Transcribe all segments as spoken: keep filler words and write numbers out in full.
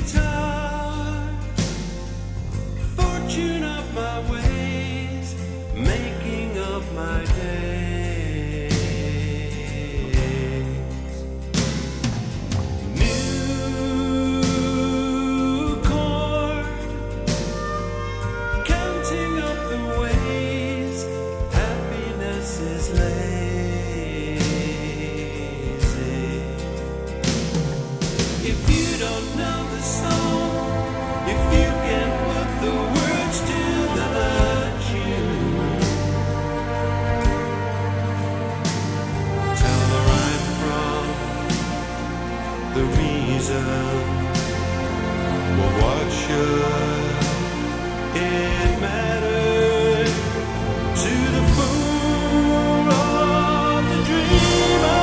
guitar, fortune of my ways, making of my days. New chord, counting up the ways happiness is lazy. If you don't know the song, if you can put the words to the tune, tell her I'm from the reason. Well, what should it matter to the fool or the dreamer?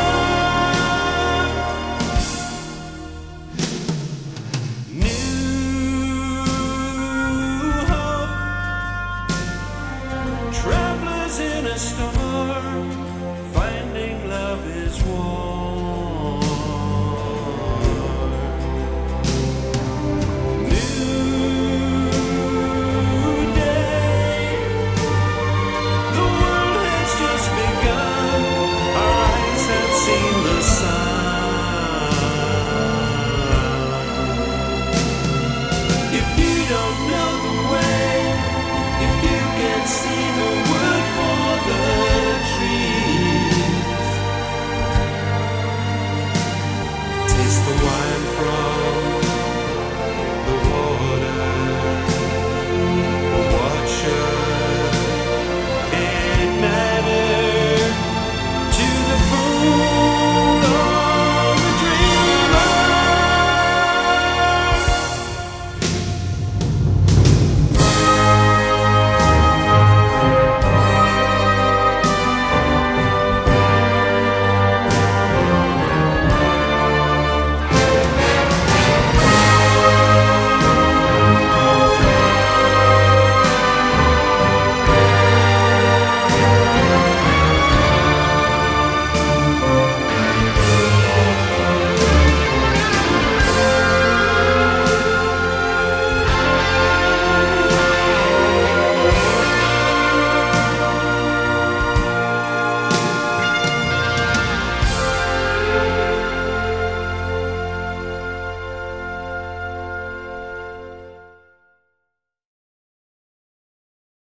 Travelers in a storm, finding love is warm. New day, the world has just begun. Our eyes have seen the sun. If you don't know the way, if you can see the wood for the trees, taste the wine from